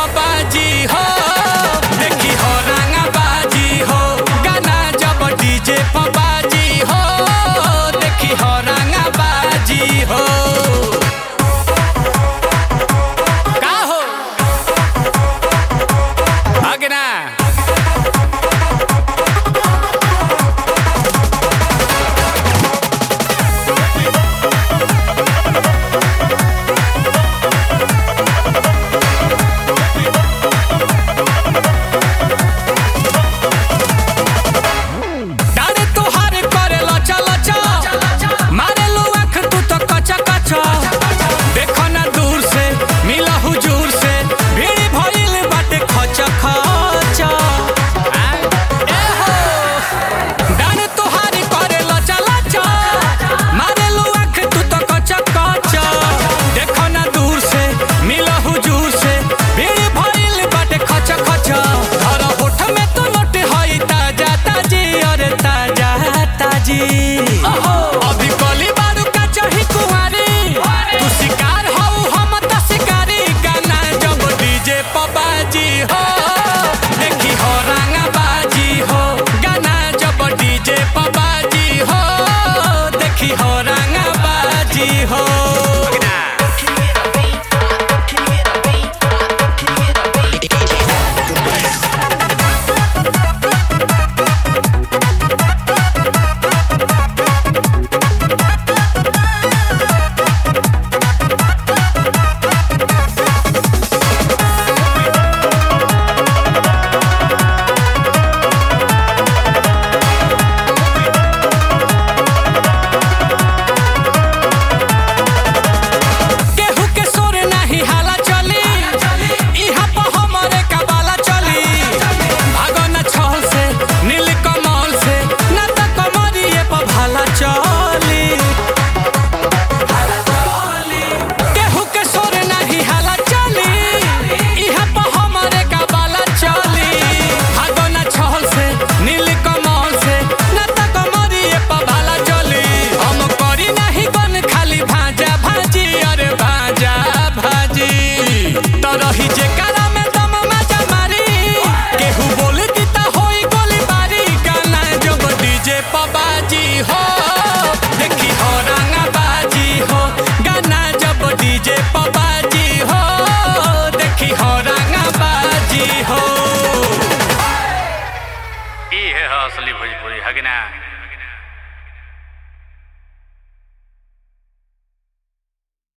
बाजी हो देखी हो रंगा बाजी हो गाना जब डीजे पर बाजी हो देखी हो रंगा बाजी हो का हो अगना अभी कली बारू का चाही कुंवारी तू शिकार हो हम त शिकारी गाना जब डीजे पर बाजी हो देखी हो रंगा बाजी हो गाना जब डीजे पर बाजी हो देखी हो रंगा बाजी हो असली भोजपुरी हगना।